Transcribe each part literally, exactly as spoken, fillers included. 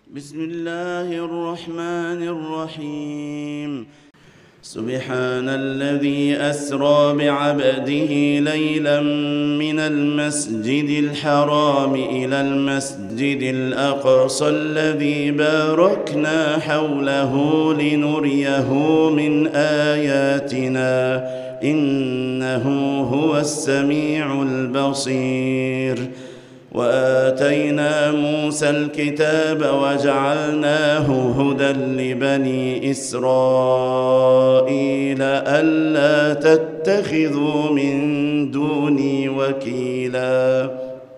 بسم الله الرحمن الرحيم. سبحان الذي أسرى بعبده ليلا من المسجد الحرام إلى المسجد الأقصى الذي باركنا حوله لنريه من آياتنا إنه هو السميع البصير. وآتينا موسى الكتاب وجعلناه هدى لبني إسرائيل ألا تتخذوا من دوني وكيلا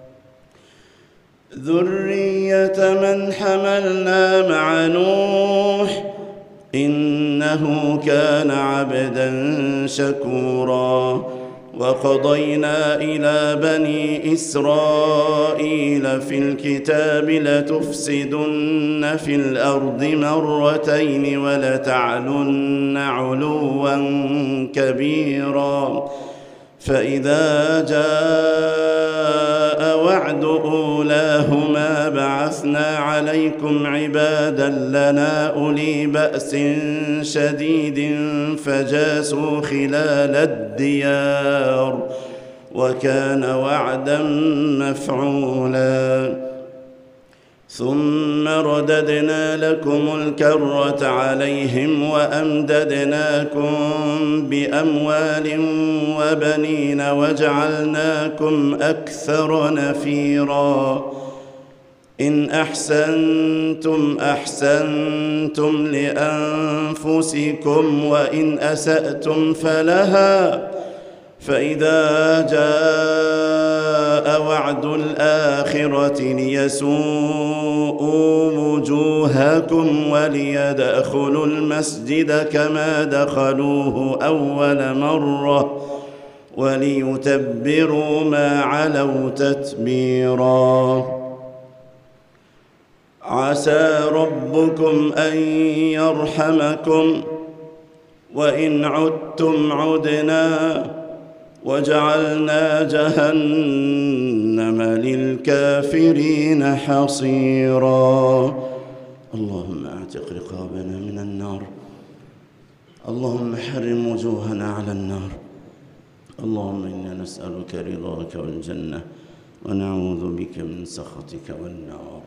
ذرية من حملنا مع نوح إنه كان عبدا شكورا. وقضينا إلى بني إسرائيل في الكتاب لتفسدن في الأرض مرتين ولتعلن علوا كبيرا فإذا جاء وعد أولاهما بعثنا عليكم عبادا لنا أولي بأس شديد فجاسوا خلال الديار وكان وعدا مفعولا. ثم رددنا لكم الكرة عليهم وأمددناكم بأموال وبنين وجعلناكم أكثر نفيرا. إن أحسنتم أحسنتم لأنفسكم وإن أسأتم فلها فإذا جاء وعد الآخرة ليسوءوا وجوهكم وليدخلوا المسجد كما دخلوه أول مرة وليتبروا ما علوا تتبيرا. عسى ربكم أن يرحمكم وإن عدتم عدنا وجعلنا جهنم للكافرين حصيرا. اللهم اعتق رقابنا من النار. اللهم حرم وجوهنا على النار. اللهم إنا نسألك رضاك والجنة ونعوذ بك من سخطك والنار.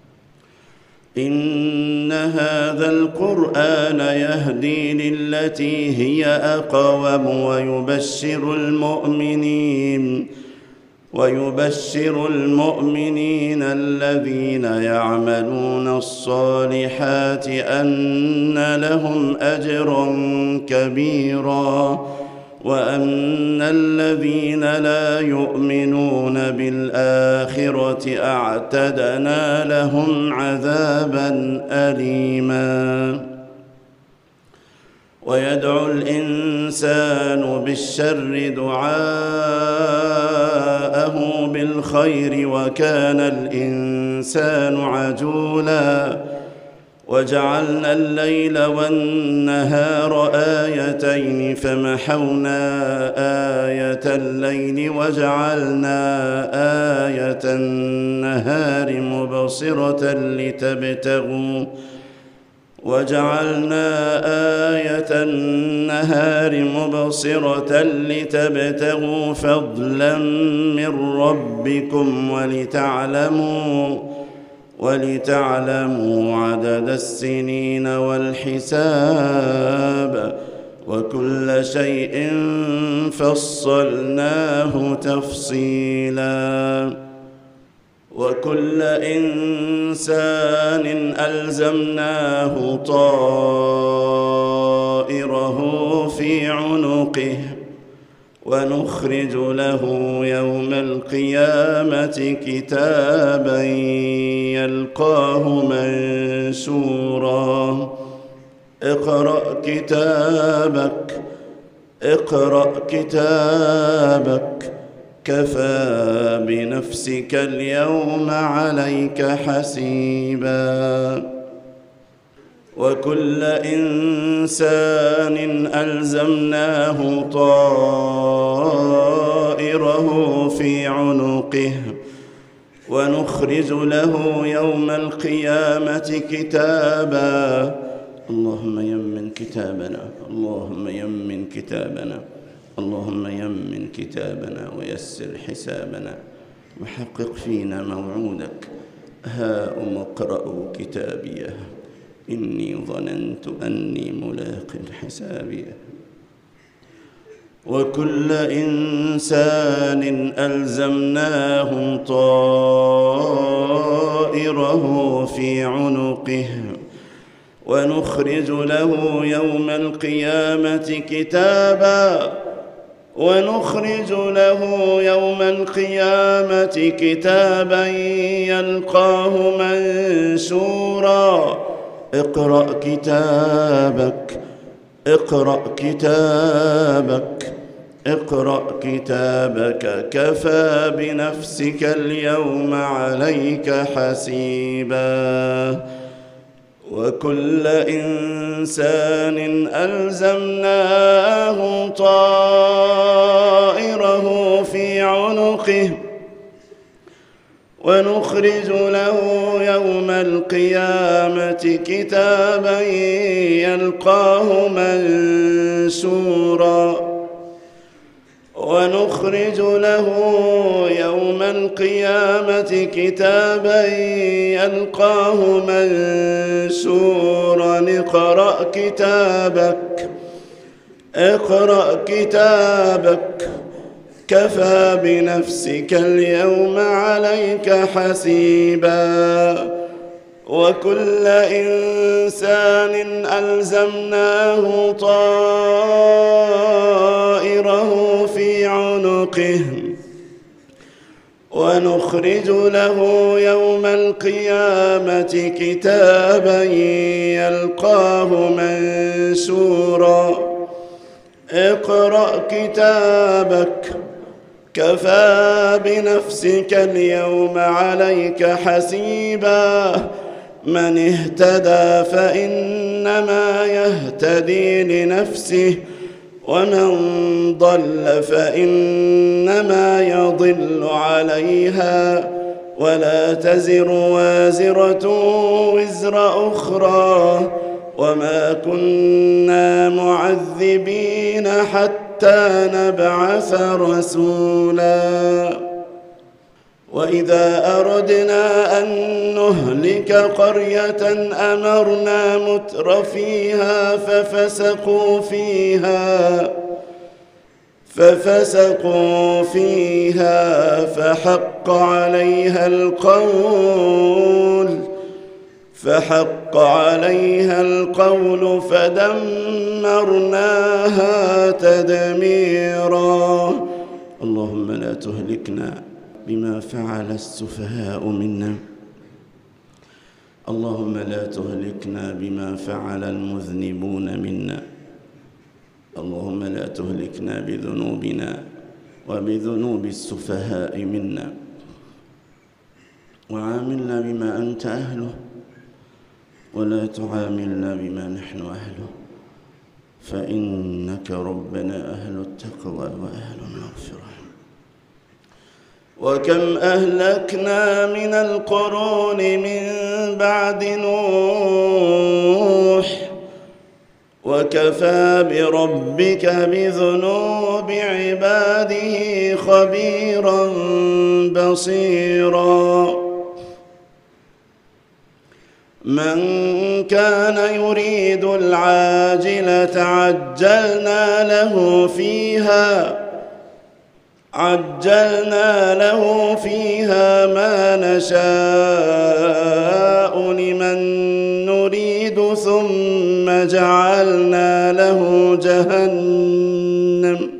إن هذا القرآن يهدي للتي هي أقوم ويبشر المؤمنين ويبشر المؤمنين الذين يعملون الصالحات أن لهم أجرا كبيرا وأن الذين لا يؤمنون بالآخرة أعتدنا لهم عذابا أليما. ويدعو الإنسان بالشر دعاءه بالخير وكان الإنسان عجولا. وجعلنا الليل والنهار آيتين فمحونا آية الليل وجعلنا آية النهار مبصرة لتبتغوا وجعلنا آية النهار مبصرة لتبتغوا فضلا من ربكم ولتعلموا ولتعلموا عدد السنين والحساب وكل شيء فصلناه تفصيلا. وكل إنسان ألزمناه طائره في عنقه ونخرج له يوم القيامة كتابا يلقاه منشورا. اقرأ كتابك اقرأ كتابك كفى بنفسك اليوم عليك حسيبا. وكل إنسان ألزمناه طائره في عنقه ونخرج له يوم القيامة كتابا. اللهم يمن كتابنا، اللهم يمن كتابنا، اللهم يمن كتابنا ويسر حسابنا وحقق فينا موعودك. هاؤم اقرءوا كتابيه إني ظننت أني ملاق حسابيه. وكل إنسان ألزمناه طائره في عنقه ونخرج له يوم القيامة كتابا ونخرج له يوم القيامة كتابا يلقاه منشورا. اقرأ كتابك، اقرأ كتابك، اقرأ كتابك كفى بنفسك اليوم عليك حسيبا. وكل إنسان ألزمناه طائره في عنقه ونخرج له يوم القيامة كتابا يلقاه منشورا. ونخرج له يوم القيامة كتابا يلقاه منشورا. اقرأ كتابك، اقرأ كتابك كفى بنفسك اليوم عليك حسيبا. وكل إنسان ألزمناه طائره في عنقه ونخرج له يوم القيامة كتابا يلقاه منشورا. اقرأ كتابك كفى بنفسك اليوم عليك حسيبا. من اهتدى فإنما يهتدي لنفسه ومن ضل فإنما يضل عليها ولا تزر وازرة وزر أخرى وما كنا معذبين حتى نبعث رسولا. وإذا أردنا أن نهلك قرية أمرنا متر فيها ففسقوا فيها ففسقوا فيها فحق عليها القول فحق عليها القول فدمرناها تدميرا. اللهم لا تهلكنا بما فعل السفهاء منا، اللهم لا تهلكنا بما فعل المذنبون منا، اللهم لا تهلكنا بذنوبنا وبذنوب السفهاء منا، وعاملنا بما أنت أهله ولا تعاملنا بما نحن أهله، فإنك ربنا أهل التقوى وأهل المغفرة. وكم أهلكنا من القرون من بعد نوح وكفى بربك بذنوب عباده خبيرا بصيرا. من كان يريد العاجلة عجلنا له فيها عجلنا له فيها ما نشاء لمن نريد ثم جعلنا له جهنم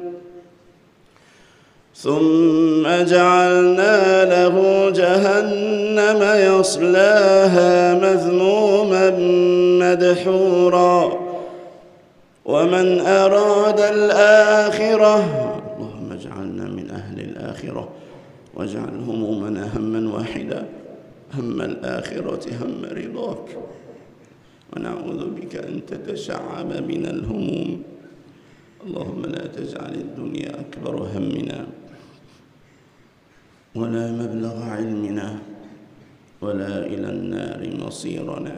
ثم جعلنا له جهنم يصلاها مذموما مدحورا. ومن أراد الآخرة اللهم اجعلنا من أهل الآخرة واجعل همومنا هما واحدا، هم الآخرة هم رضاك، ونعوذ بك أن تتشعب من الهموم. اللهم لا تجعل الدنيا أكبر همنا ولا مبلغ علمنا ولا إلى النار مصيرنا.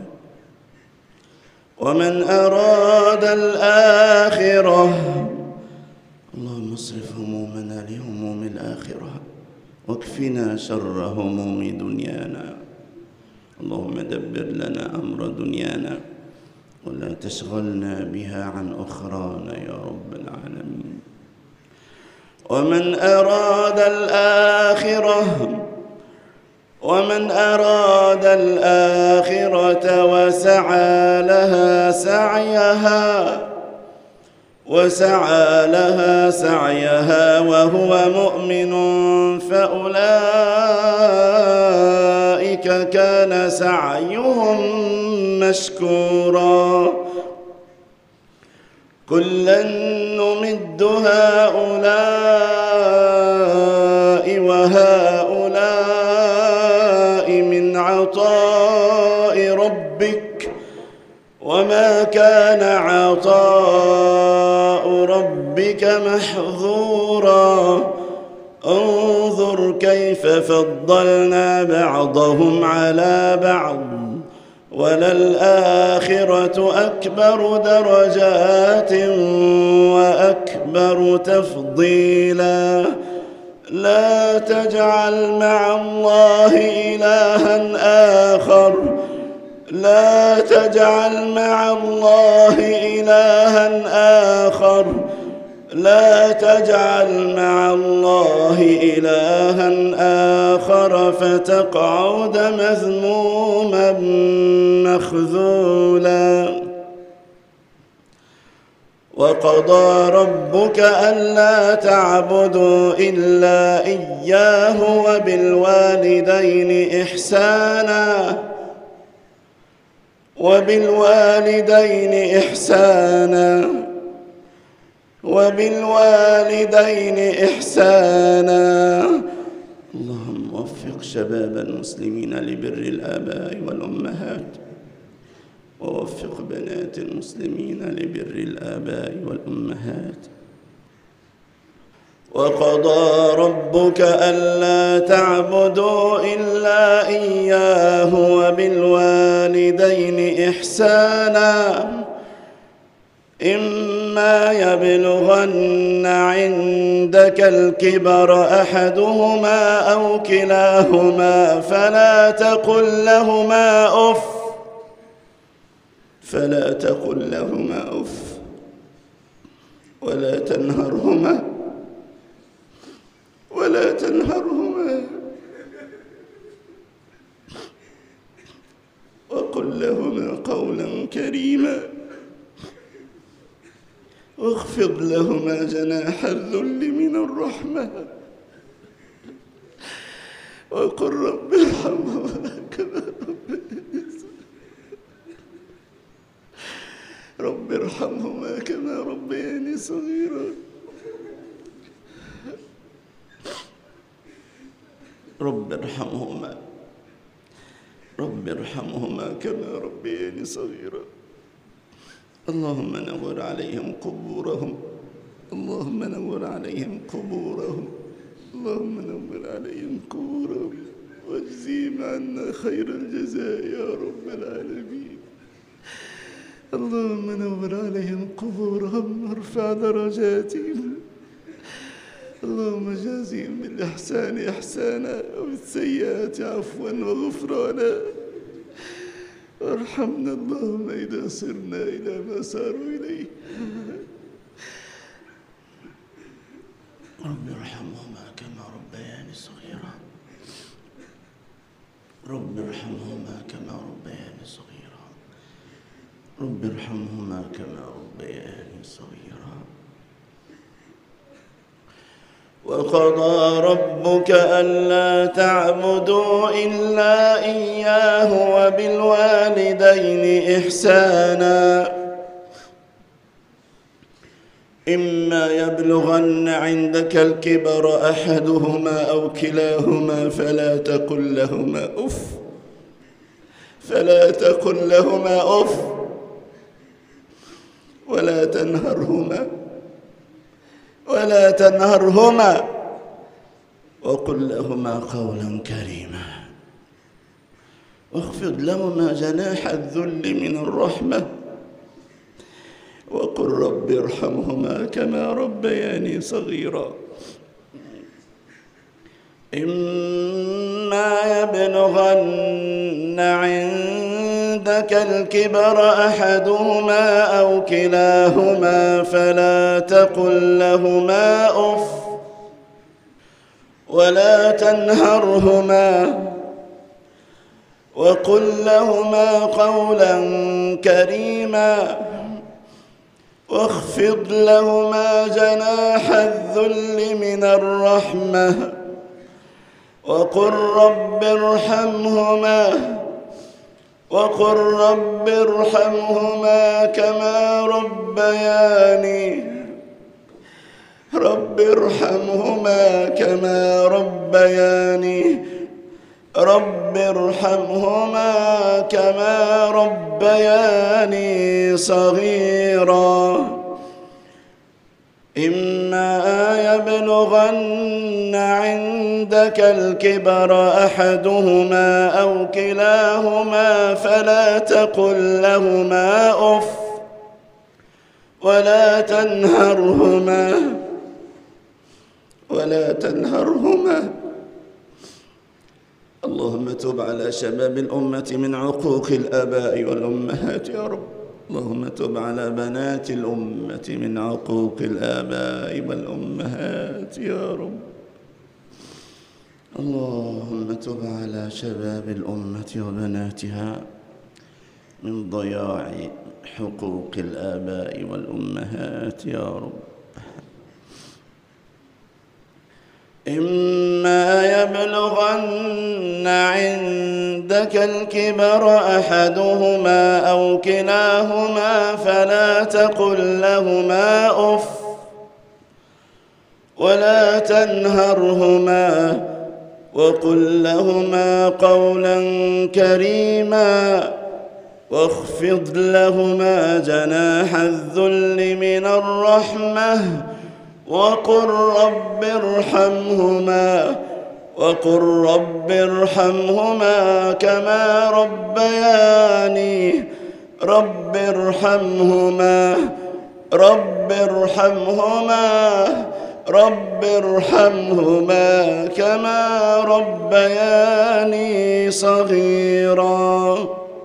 ومن أراد الآخرة اللهم اصرف همومنا لهموم الآخرة واكفنا شر هموم دنيانا. اللهم دبر لنا أمر دنيانا ولا تشغلنا بها عن أخرانا يا رب العالمين. ومن أراد الآخرة ومن أراد الآخرة وسعى لها سعيها وسعى لها سعيها وهو مؤمن فأولئك كان سعيهم مشكورا. كلا نمد هؤلاء وهؤلاء من عطاء ربك وما كان عطاء ربك محظورا. انظر كيف فضلنا بعضهم على بعض وللآخرة أكبر درجات وأكبر تفضيلا. لا تجعل مع الله إلها آخر لا تجعل مع الله إلها آخر لا تجعل مع الله إلها آخر فتقعد مذموما مخذولا. وقضى ربك ألا تعبدوا إلا إياه وبالوالدين إحسانا وبالوالدين إحسانا وبالوالدين إحسانا. اللهم وفق شباب المسلمين لبر الآباء والأمهات ووفق بنات المسلمين لبر الآباء والأمهات. وقضى ربك ألا تعبدوا إلا إياه وبالوالدين إحسانا إما يبلغن عندك الكبر أحدهما أو كلاهما فلا تقل لهما أف فلا تقل لهما أف ولا تنهرهما ولا تنهرهما وقل لهما قولا كريما واخفض لهما جناح الذل من الرحمة وقل رب ارحمهما كما رب ارحمهما كما ربياني صغيرا. رب ارحمهما رب ارحمهما كما ربياني صغيرا. اللهم نور عليهم قبورهم اللهم نور عليهم قبورهم اللهم نور عليهم قبورهم واجزيهم عنا خير الجزاء يا رب العالمين. اللهم نور عليهم قبورهم وارفع درجاتهم. اللهم جازهم بالإحسان إحسانا وبالسيئات عفوا وغفرانا. وارحمنا اللهم إذا سرنا إلى ما ساروا إليه. رب ارحمهما كما ربياني صغيرا. رب ارحمهما كما ربياني صغيرا. رب ارحمهما كما ربياني صغيرا. وقضى ربك ألا تعبدوا إلا إياه وبالوالدين إحسانا إما يبلغن عندك الكبر أحدهما أو كلاهما فلا تقل لهما أف فلا تقل لهما أف ولا تنهرهما ولا تنهرهما وقل لهما قولا كريما واخفض لهما جناح الذل من الرحمة وقل رب ارحمهما كما ربياني صغيرا. إما يبلغن عندك الكبر أحدهما أو كلاهما فلا تقل لهما أف ولا تنهرهما وقل لهما قولا كريما واخفض لهما جناح الذل من الرحمة وقل رب ارحمهما وقل رب ارحمهما كما ربياني رب ارحمهما كما ربياني رب ارحمهما كما ربياني صغيرا. إما يبلغن عندك الكبر أحدهما أو كلاهما فلا تقل لهما أف ولا تنهرهما ولا تنهرهما. اللهم تب على شباب الأمة من عقوق الآباء والأمهات يا رب. اللهم تب على بنات الأمة من عقوق الآباء والأمهات يا رب. اللهم تب على شباب الأمة وبناتها من ضياع حقوق الآباء والأمهات يا رب. إما يبلغن عندك الكبر أحدهما أو كلاهما فلا تقل لهما أف ولا تنهرهما وقل لهما قولا كريما واخفض لهما جناح الذل من الرحمة وقل رب ارحمهما وقل رب ارحمهما كما ربياني رب ارحمهما رب ارحمهما رب ارحمهما كما ربياني صغيرا.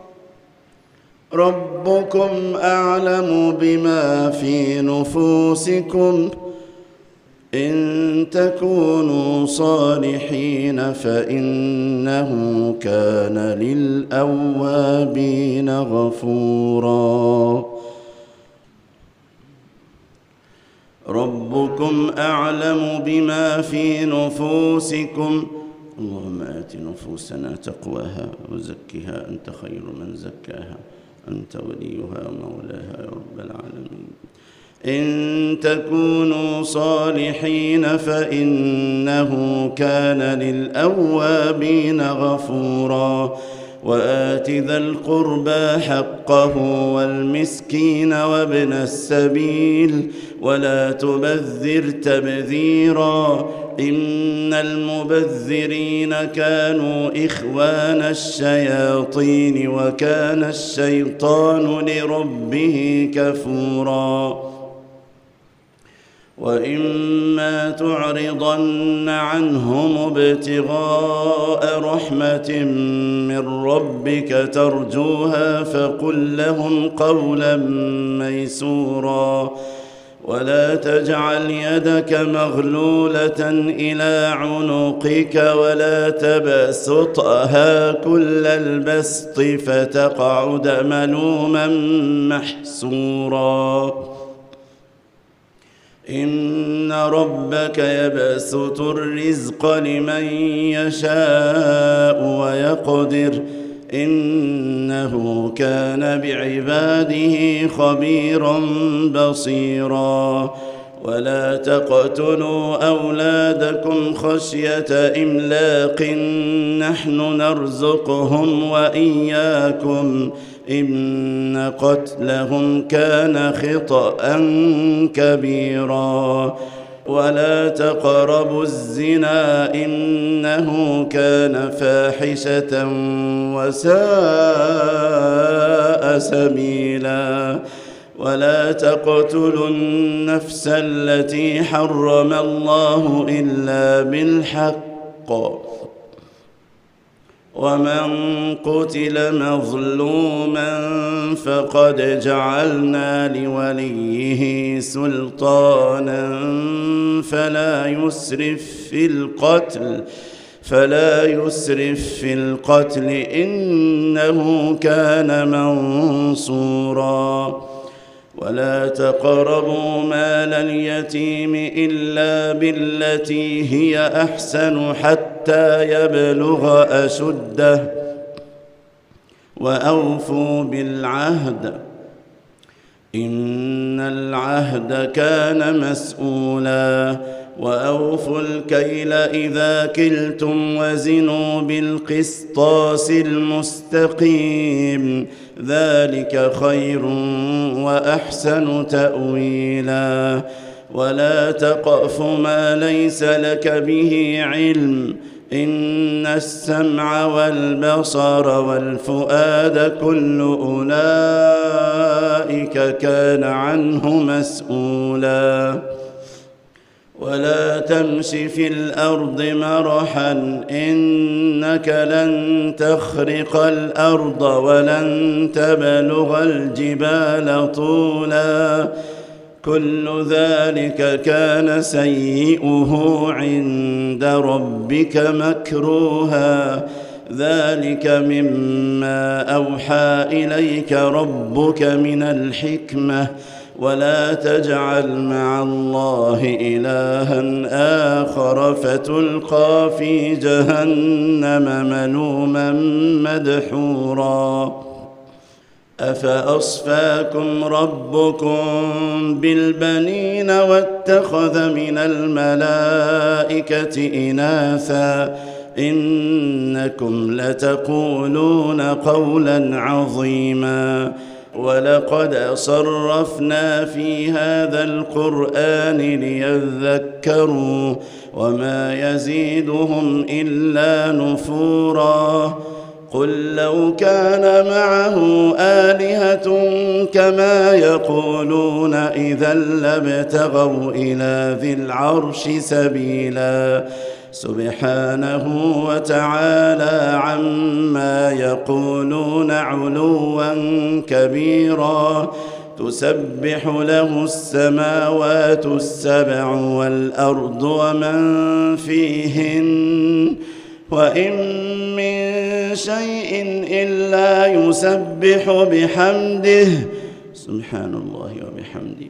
ربكم أعلم بما في نفوسكم إن تكونوا صالحين فإنه كان للأوابين غفورا. ربكم أعلم بما في نفوسكم. اللهم آت نفوسنا تقواها وزكها أنت خير من زكاها أنت وليها ومولاها يا رب العالمين. إن تكونوا صالحين فإنه كان للأوابين غفورا. وآت ذا القربى حقه والمسكين وابن السبيل ولا تبذر تبذيرا إن المبذرين كانوا إخوان الشياطين وكان الشيطان لربه كفورا. وإما تعرضن عنهم ابتغاء رحمة من ربك ترجوها فقل لهم قولا ميسورا. ولا تجعل يدك مغلولة إلى عنقك ولا تبسطها كل البسط فتقعد ملوما محسورا. إن ربك يبسط الرزق لمن يشاء ويقدر إنه كان بعباده خبيرا بصيرا. ولا تقتلوا أولادكم خشية إملاق نحن نرزقهم وإياكم إن قتلهم كان خطأ كبيرا. ولا تقربوا الزنا إنه كان فاحشة وساء سبيلا ولا تقتلوا النفس التي حرم الله إلا بالحق ومن قتل مظلوما فقد جعلنا لوليه سلطانا فلا يسرف في القتل فلا يسرف في القتل إنه كان منصورا ولا تقربوا مال اليتيم إلا بالتي هي أحسن حتى يبلغ أشده وأوفوا بالعهد إن العهد كان مسؤولا وأوفوا الكيل إذا كلتم وزنوا بالقسطاس المستقيم ذلك خير وأحسن تأويلا ولا تقف ما ليس لك به علم إن السمع والبصر والفؤاد كل أولئك كان عنه مسؤولا ولا تمش في الأرض مرحا إنك لن تخرق الأرض ولن تبلغ الجبال طولا كل ذلك كان سيئه عند ربك مكروها ذلك مما أوحى إليك ربك من الحكمة ولا تجعل مع الله إلها آخر فتلقى في جهنم ملوما مدحورا أفأصفاكم ربكم بالبنين واتخذ من الملائكة إناثا إنكم لتقولون قولا عظيما ولقد صرفنا في هذا القرآن ليذكروا وما يزيدهم إلا نفورا قل لو كان معه آلهة كما يقولون إذا لابتغوا إلى ذي العرش سبيلا سبحانه وتعالى عما يقولون علوا كبيرا تسبح له السماوات السبع والأرض ومن فيهن وإن من شيء إلا يسبح بحمده سبحان الله وبحمده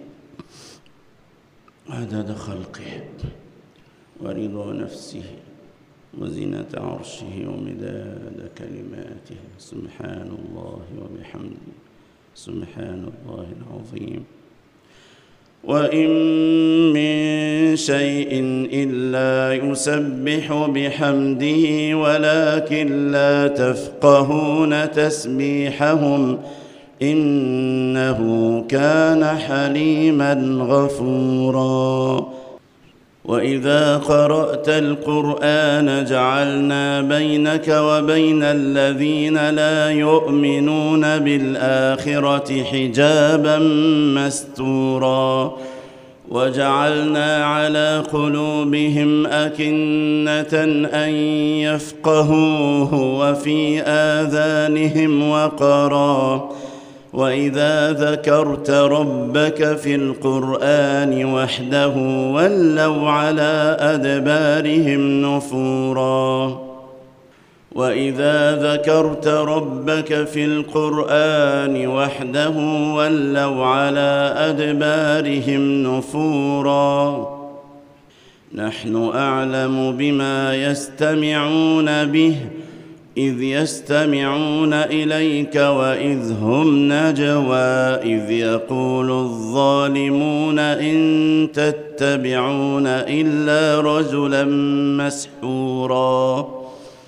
عدد خلقه ورضا نفسه وزنة عرشه ومداد كلماته سبحان الله وبحمده سبحان الله العظيم وإن من شيء إلا يسبح بحمده ولكن لا تفقهون تسبيحهم إنه كان حليما غفورا وإذا قرأت القرآن جعلنا بينك وبين الذين لا يؤمنون بالآخرة حجابا مستورا وجعلنا على قلوبهم أكنة أن يفقهوه وفي آذانهم وقرا وإذا ذكرت ربك في القرآن وحده ولوا على أدبارهم نفورا وإذا ذكرت ربك في القرآن وحده ولوا على أدبارهم نفورا نحن أعلم بما يستمعون به إذ يستمعون إليك وإذ هم نجوى إذ يقول الظالمون إن تتبعون إلا رجلا مسحورا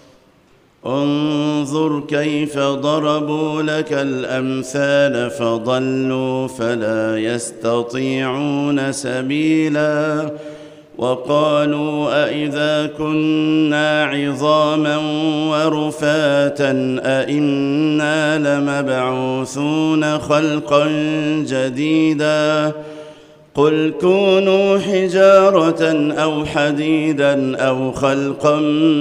انظر كيف ضربوا لك الأمثال فضلوا فلا يستطيعون سبيلا وقالوا أإذا كنا عظاما ورفاتا أإنا لمبعوثون خلقا جديدا قل كونوا حجارة أو حديدا أو خلقا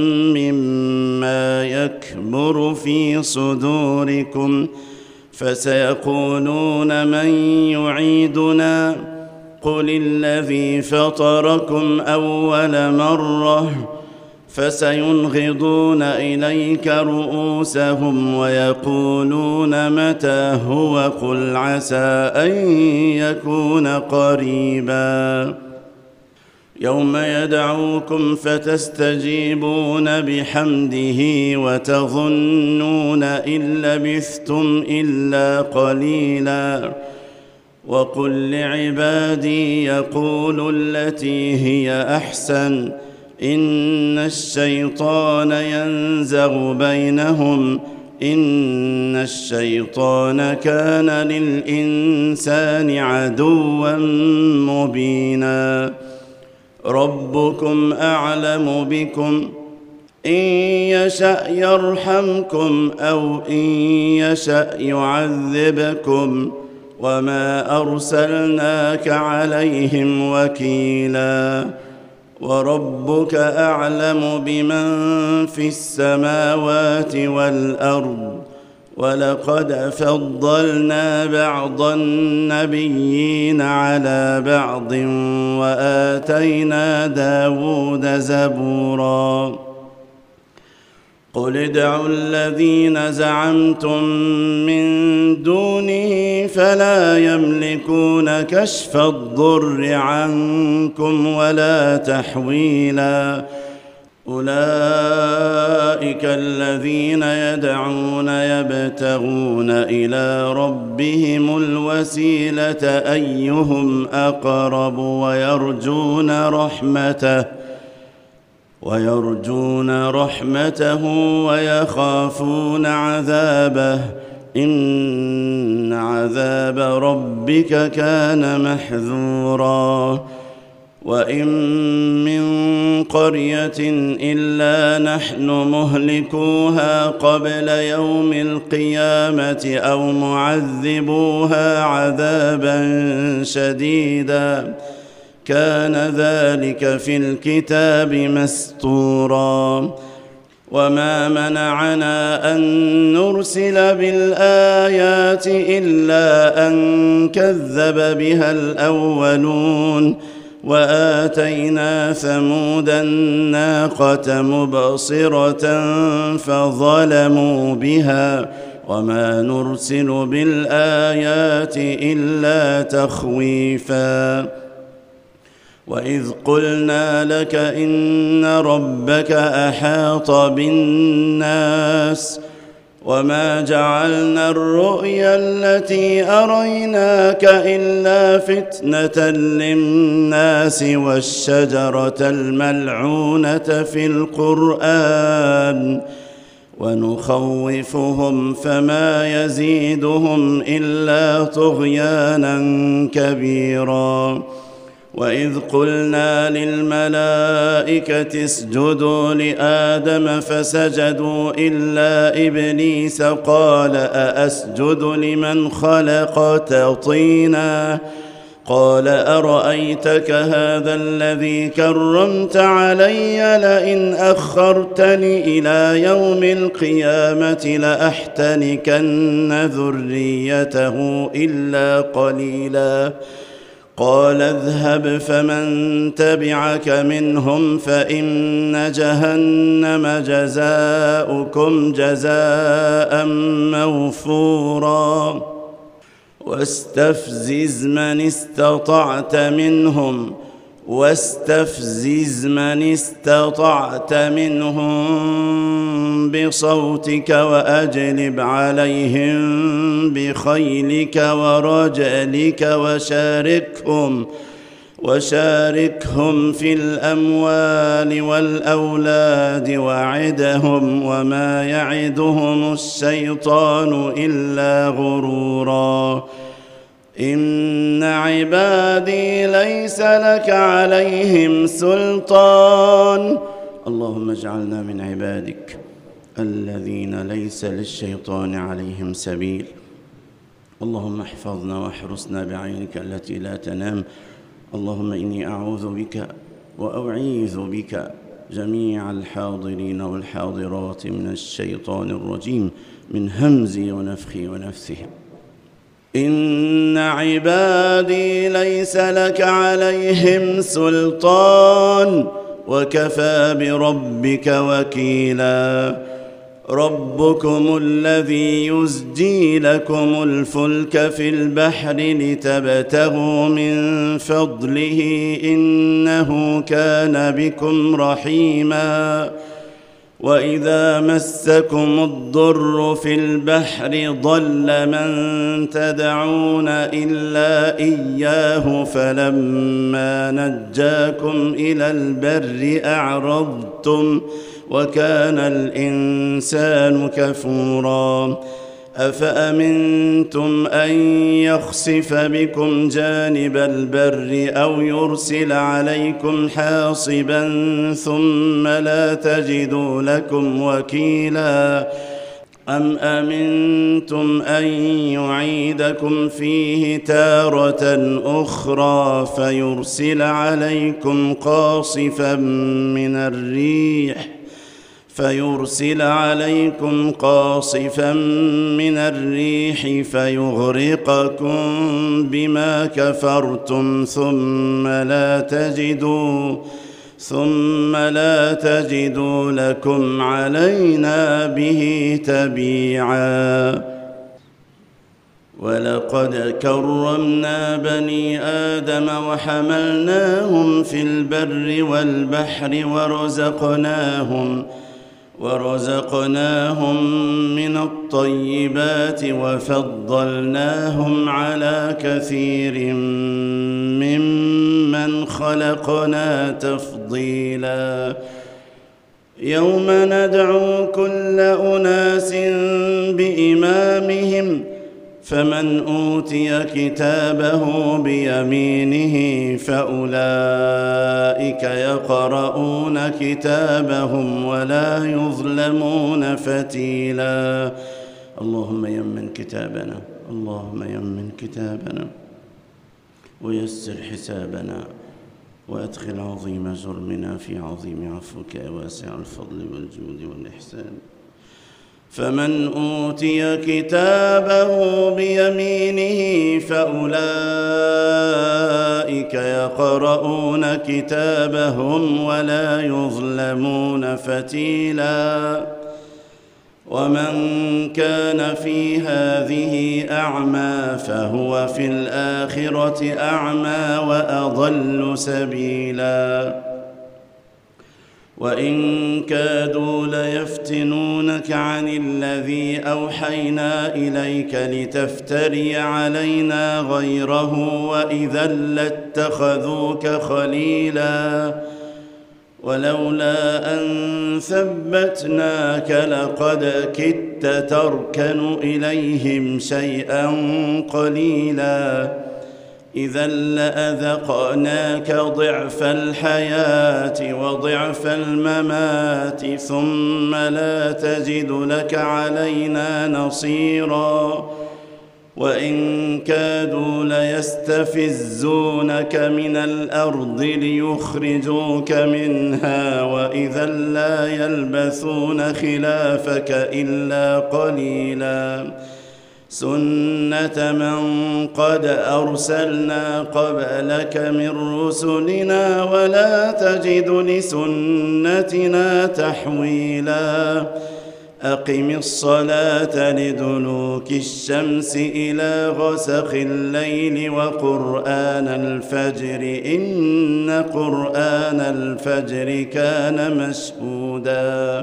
مما يكبر في صدوركم فسيقولون من يعيدنا قل الذي فطركم أول مرة فسينغضون إليك رؤوسهم ويقولون متى هو قل عسى أن يكون قريبا يوم يدعوكم فتستجيبون بحمده وتظنون إن لبثتم إلا قليلا وقل لعبادي يقولوا التي هي أحسن إن الشيطان ينزغ بينهم إن الشيطان كان للإنسان عدوا مبينا ربكم أعلم بكم إن يشأ يرحمكم أو إن يشأ يعذبكم وما أرسلناك عليهم وكيلا وربك أعلم بمن في السماوات والأرض ولقد فضلنا بعض النبيين على بعض وآتينا داود زبورا قل ادعوا الذين زعمتم من دونه فلا يملكون كشف الضر عنكم ولا تحويلا أولئك الذين يدعون يبتغون إلى ربهم الوسيلة أيهم أقرب ويرجون رحمته ويرجون رحمته ويخافون عذابه إن عذاب ربك كان محذورا وإن من قرية إلا نحن مهلكوها قبل يوم القيامة أو معذبوها عذابا شديدا كان ذلك في الكتاب مسطورا وما منعنا أن نرسل بالآيات إلا أن كذب بها الأولون وآتينا ثمود الناقة مبصرة فظلموا بها وما نرسل بالآيات إلا تخويفا وإذ قلنا لك إن ربك أحاط بالناس وما جعلنا الرؤيا التي أريناك إلا فتنة للناس والشجرة الملعونة في القرآن ونخوفهم فما يزيدهم إلا طغيانا كبيرا وإذ قلنا للملائكة اسجدوا لآدم فسجدوا إلا إبليس قال أأسجد لمن خلقت طينا قال أرأيتك هذا الذي كرمت علي لئن أخرتني إلى يوم القيامة لأحتنكن ذريته إلا قليلا قال اذهب فمن تبعك منهم فإن جهنم جزاؤكم جزاء موفورا واستفزز من استطعت منهم واستفزز من استطعت منهم بصوتك وأجلب عليهم بخيلك ورجلك وشاركهم وشاركهم في الأموال والأولاد وعدهم وما يعدهم الشيطان إلا غرورا إن عبادي ليس لك عليهم سلطان. اللهم اجعلنا من عبادك الذين ليس للشيطان عليهم سبيل. اللهم احفظنا واحرسنا بعينك التي لا تنام. اللهم إني أعوذ بك وأعيذ بك جميع الحاضرين والحاضرات من الشيطان الرجيم، من همزي ونفخي ونفثه. إن عبادي ليس لك عليهم سلطان وكفى بربك وكيلا. ربكم الذي يزجي لكم الفلك في البحر لتبتغوا من فضله إنه كان بكم رحيما. وإذا مسكم الضر في البحر ضل من تدعون إلا إياه فلما نجاكم إلى البر أعرضتم وكان الإنسان كفورا. أفأمنتم أن يخسف بكم جانب البر أو يرسل عليكم حاصبا ثم لا تجدوا لكم وكيلا. أم أمنتم أن يعيدكم فيه تارة أخرى فيرسل عليكم قاصفا من الريح فيرسل عليكم قاصفا من الريح فيغرقكم بما كفرتم ثم لا تجدوا ثم لا تجدوا لكم علينا به تبيعا. ولقد كرمنا بني آدم وحملناهم في البر والبحر ورزقناهم ورزقناهم من الطيبات وفضلناهم على كثير ممن خلقنا تفضيلا. يوم ندعو كل أناس بإمامهم فمن أوتي كتابه بيمينه فأولئك يقرؤون كتابهم ولا يظلمون فتيلا. اللهم يمن كتابنا اللهم يمن كتابنا ويسر حسابنا وأدخل عظيم جرمنا في عظيم عفوك يا واسع الفضل والجود والإحسان. فمن أوتي كتابه بيمينه فأولئك يقرؤون كتابهم ولا يظلمون فتيلا. ومن كان في هذه أعمى فهو في الآخرة أعمى وأضل سبيلا. وإن كادوا ليفتنونك عن الذي أوحينا إليك لتفتري علينا غيره وإذا لاتخذوك خليلا. ولولا أن ثبتناك لقد كدت تركن إليهم شيئا قليلا. إذا لأذقناك ضعف الحياة وضعف الممات ثم لا تجد لك علينا نصيرا. وإن كادوا ليستفزونك من الأرض ليخرجوك منها وإذا لا يلبثون خلافك إلا قليلا. سنة من قد أرسلنا قبلك من رسلنا ولا تجد لسنتنا تحويلا. أقم الصلاة لدلوك الشمس إلى غسق الليل وقرآن الفجر إن قرآن الفجر كان مشهودا.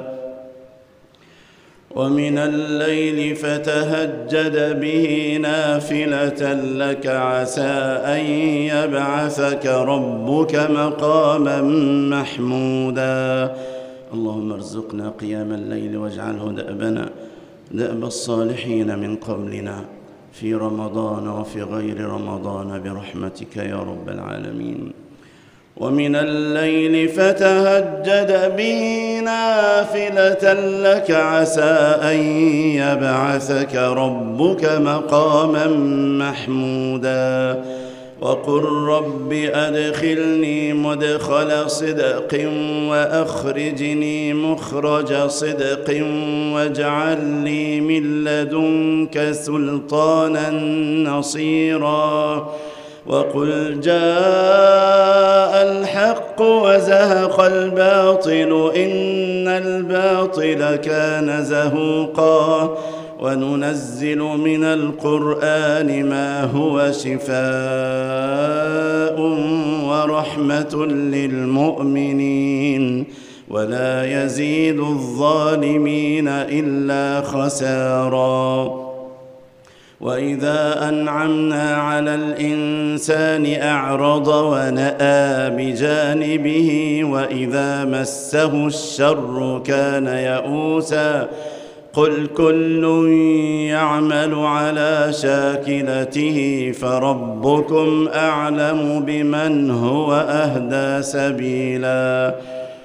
ومن الليل فتهجد به نافلة لك عسى أن يبعثك ربك مقاما محمودا. اللهم ارزقنا قيام الليل واجعله دأبنا دأب الصالحين من قبلنا في رمضان وفي غير رمضان برحمتك يا رب العالمين. ومن الليل فتهجد به نافلة لك عسى أن يبعثك ربك مقاما محمودا. وقل رب أدخلني مدخل صدق وأخرجني مخرج صدق واجعل لي من لدنك سلطانا نصيرا. وقل جاء الحق وزهق الباطل إن الباطل كان زهوقا. وننزل من القرآن ما هو شفاء ورحمة للمؤمنين ولا يزيد الظالمين إلا خسارا. وإذا أنعمنا على الإنسان أعرض ونأى بجانبه وإذا مسه الشر كان يئوسا. قل كل يعمل على شاكلته فربكم أعلم بمن هو أهدى سبيلا.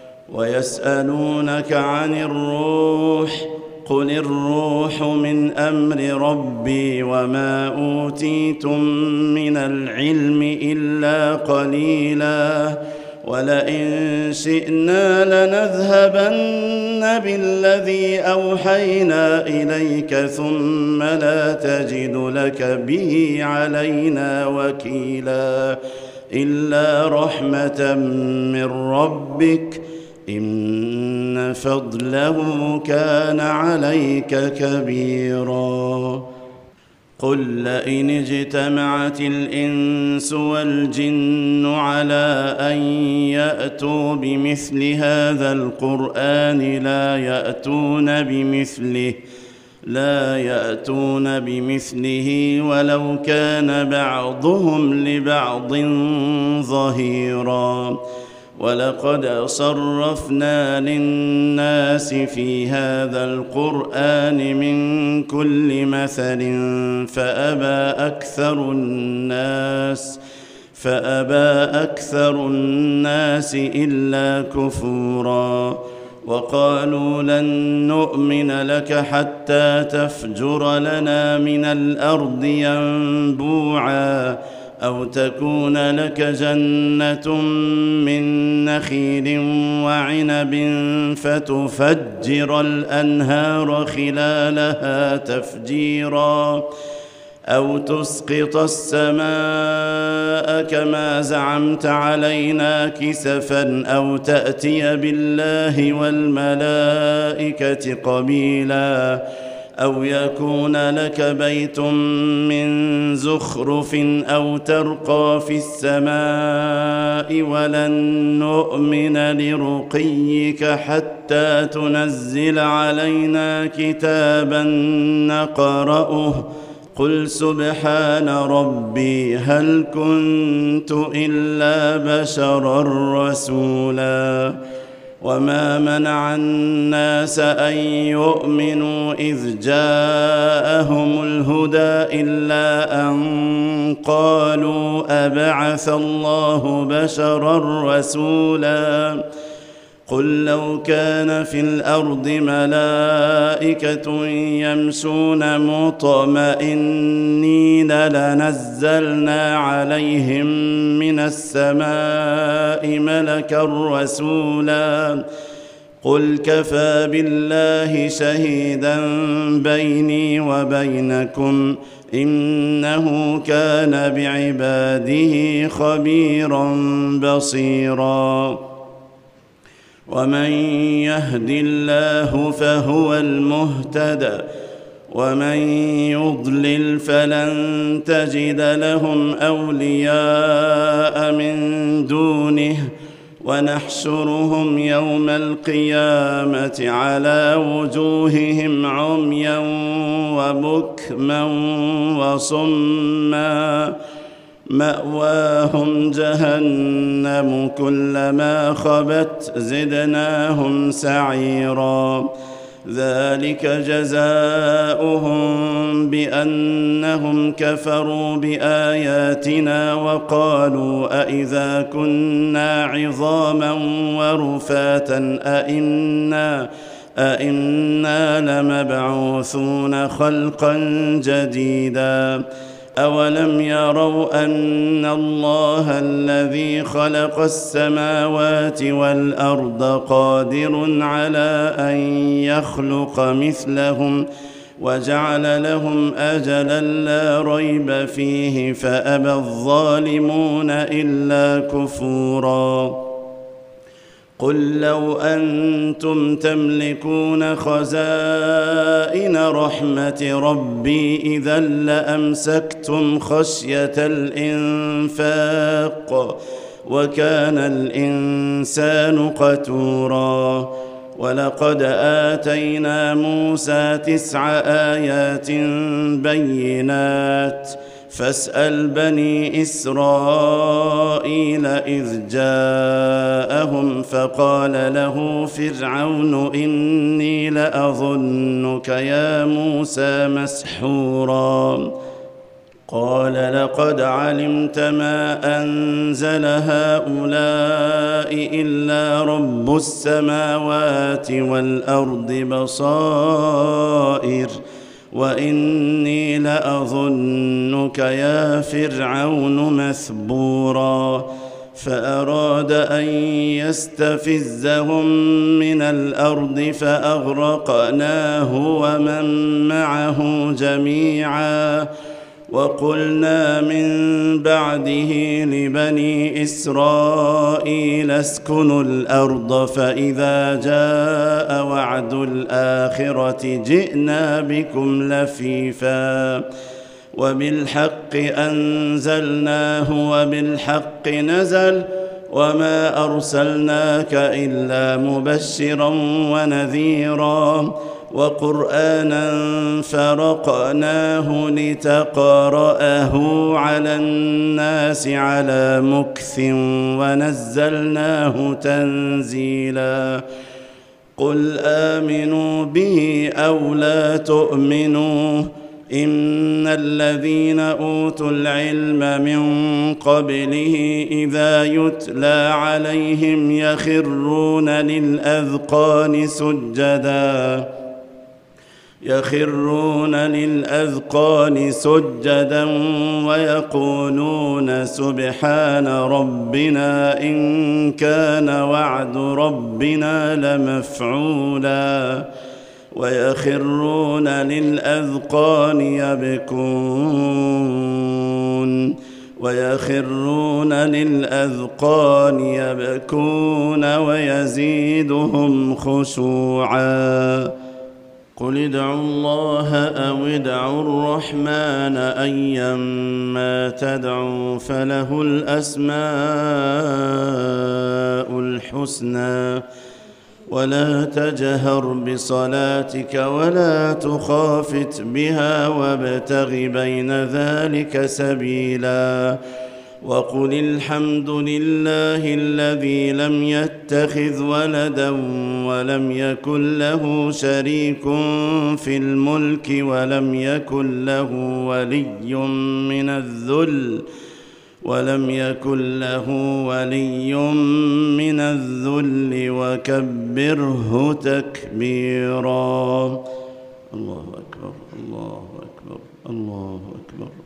ويسألونك عن الروح قل الروح من أمر ربي وما أوتيتم من العلم إلا قليلا. ولئن شئنا لنذهبن بالذي أوحينا إليك ثم لا تجد لك به علينا وكيلا إلا رحمة من ربك إن فضله كان عليك كبيرا. قل لئن اجتمعت الإنس والجن على أن يأتوا بمثل هذا القرآن لا يأتون بمثله لا يأتون بمثله ولو كان بعضهم لبعض ظهيرا. ولقد صرفنا للناس في هذا القرآن من كل مثل فأبى أكثر الناس فأبى أكثر الناس إلا كفورا. وقالوا لن نؤمن لك حتى تفجر لنا من الأرض ينبوعا أو تكون لك جنة من نخيل وعنب فتفجر الأنهار خلالها تفجيرا أو تسقط السماء كما زعمت علينا كسفا أو تأتي بالله والملائكة قبيلا أو يكون لك بيت من زخرف أو ترقى في السماء ولن نؤمن لرقيك حتى تنزل علينا كتابا نقرأه قل سبحان ربي هل كنت إلا بشرا رسولا. وما منع الناس أن يؤمنوا إذ جاءهم الهدى إلا أن قالوا أبعث الله بشرا رسولا. قل لو كان في الأرض ملائكة يمشون مطمئنين لنزلنا عليهم من السماء ملكا رسولا. قل كفى بالله شهيدا بيني وبينكم إنه كان بعباده خبيرا بصيرا. ومن يهد الله فهو المهتد ومن يضلل فلن تجد لهم أولياء من دونه ونحشرهم يوم القيامة على وجوههم عميا وبكما وصما مأواهم جهنم كلما خبت زدناهم سعيرا. ذلك جزاؤهم بأنهم كفروا بآياتنا وقالوا أإذا كنا عظاما ورفاتا أئنا أئنا لمبعوثون خلقا جديدا أولم يروا أن الله الذي خلق السماوات والأرض قادر على أن يخلق مثلهم وجعل لهم أجلا لا ريب فيه فأبى الظالمون إلا كفورا قل لو أنتم تملكون خزائن رحمة ربي إذا لأمسكتم خشية الإنفاق وكان الإنسان قتورا ولقد آتينا موسى تسع آيات بينات فاسأل بني إسرائيل إذ جاءهم فقال له فرعون إني لأظنك يا موسى مسحورا قال لقد علمت ما أنزل هؤلاء إلا رب السماوات والأرض بصائر وإني لأظنك يا فرعون مثبورا فأراد أن يستفزهم من الأرض فأغرقناه ومن معه جميعا وقلنا من بعده لبني إسرائيل اسكنوا الأرض فإذا جاء وعد الآخرة جئنا بكم لفيفا وبالحق أنزلناه وبالحق نزل وما أرسلناك إلا مبشرا ونذيرا وقرآنا فرقناه لتقرأه على الناس على مكث ونزلناه تنزيلا قل آمنوا به أو لا تؤمنوا إن الذين أوتوا العلم من قبله إذا يتلى عليهم يخرون للأذقان سجدا يخرون للأذقان سجدا ويقولون سبحان ربنا إن كان وعد ربنا لمفعولا ويخرون للأذقان يبكون ويخرون للأذقان يبكون ويزيدهم خشوعا قل ادعوا الله أو ادعوا الرحمن أيما تدعوا فله الأسماء الحسنى ولا تجهر بصلاتك ولا تخافت بها وابتغ بين ذلك سبيلا وقل الحمد لله الذي لم يتخذ ولدا ولم يكن له شريك في الملك ولم يكن له ولي من الذل ولم يكن له ولي من الذل وكبره تكبيرا الله أكبر الله أكبر الله أكبر